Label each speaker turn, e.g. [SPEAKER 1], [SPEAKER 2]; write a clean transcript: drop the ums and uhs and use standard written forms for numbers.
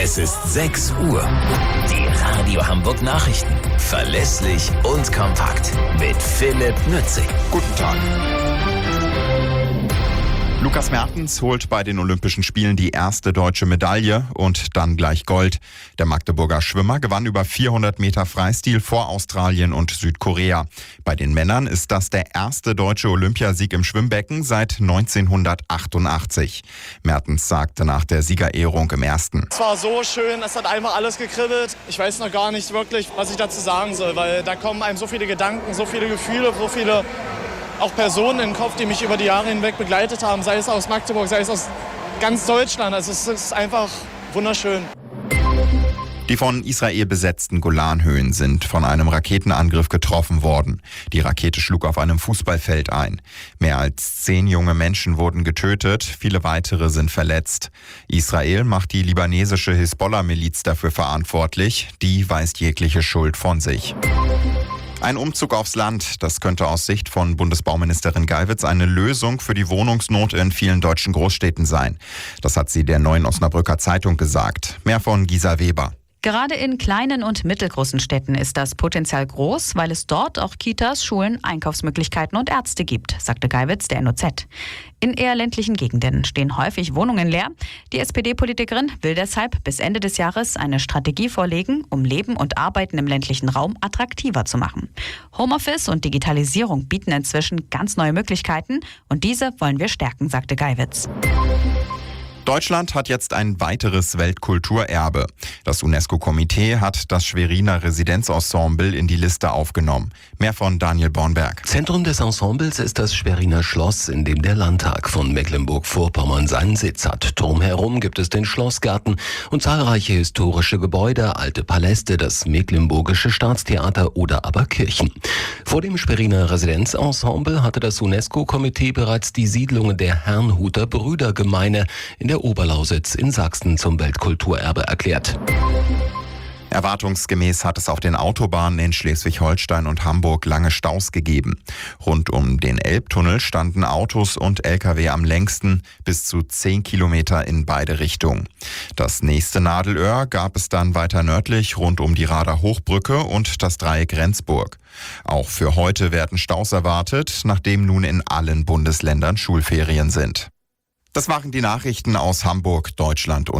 [SPEAKER 1] Es ist 6 Uhr. Die Radio Hamburg Nachrichten. Verlässlich und kompakt. Mit Philipp Nützig.
[SPEAKER 2] Guten Tag. Lukas Mertens holt bei den Olympischen Spielen die erste deutsche Medaille und dann gleich Gold. Der Magdeburger Schwimmer gewann über 400 Meter Freistil vor Australien und Südkorea. Bei den Männern ist das der erste deutsche Olympiasieg im Schwimmbecken seit 1988. Mertens sagte nach der Siegerehrung im Ersten:
[SPEAKER 3] Es war so schön, es hat einfach alles gekribbelt. Ich weiß noch gar nicht wirklich, was ich dazu sagen soll, weil da kommen einem so viele Gedanken, so viele Gefühle, so viele auch Personen in den Kopf, die mich über die Jahre hinweg begleitet haben, sei es aus Magdeburg, sei es aus ganz Deutschland. Also es ist einfach wunderschön.
[SPEAKER 2] Die von Israel besetzten Golanhöhen sind von einem Raketenangriff getroffen worden. Die Rakete schlug auf einem Fußballfeld ein. Mehr als 10 junge Menschen wurden getötet, viele weitere sind verletzt. Israel macht die libanesische Hisbollah-Miliz dafür verantwortlich. Die weist jegliche Schuld von sich. Ein Umzug aufs Land, das könnte aus Sicht von Bundesbauministerin Geiwitz eine Lösung für die Wohnungsnot in vielen deutschen Großstädten sein. Das hat sie der Neuen Osnabrücker Zeitung gesagt. Mehr von Gisa Weber.
[SPEAKER 4] Gerade in kleinen und mittelgroßen Städten ist das Potenzial groß, weil es dort auch Kitas, Schulen, Einkaufsmöglichkeiten und Ärzte gibt, sagte Geiwitz der NOZ. In eher ländlichen Gegenden stehen häufig Wohnungen leer. Die SPD-Politikerin will deshalb bis Ende des Jahres eine Strategie vorlegen, um Leben und Arbeiten im ländlichen Raum attraktiver zu machen. Homeoffice und Digitalisierung bieten inzwischen ganz neue Möglichkeiten und diese wollen wir stärken, sagte Geiwitz.
[SPEAKER 2] Deutschland hat jetzt ein weiteres Weltkulturerbe. Das UNESCO-Komitee hat das Schweriner Residenzensemble in die Liste aufgenommen. Mehr von Daniel Bornberg.
[SPEAKER 5] Zentrum des Ensembles ist das Schweriner Schloss, in dem der Landtag von Mecklenburg-Vorpommern seinen Sitz hat. Drumherum gibt es den Schlossgarten und zahlreiche historische Gebäude, alte Paläste, das Mecklenburgische Staatstheater oder aber Kirchen. Vor dem Schweriner Residenzensemble hatte das UNESCO-Komitee bereits die Siedlung der Herrnhuter Brüdergemeine in der Oberlausitz in Sachsen zum Weltkulturerbe erklärt.
[SPEAKER 2] Erwartungsgemäß hat es auf den Autobahnen in Schleswig-Holstein und Hamburg lange Staus gegeben. Rund um den Elbtunnel standen Autos und Lkw am längsten, bis zu 10 Kilometer in beide Richtungen. Das nächste Nadelöhr gab es dann weiter nördlich rund um die Rader Hochbrücke und das Dreieck Rendsburg. Auch für heute werden Staus erwartet, nachdem nun in allen Bundesländern Schulferien sind. Das waren die Nachrichten aus Hamburg, Deutschland und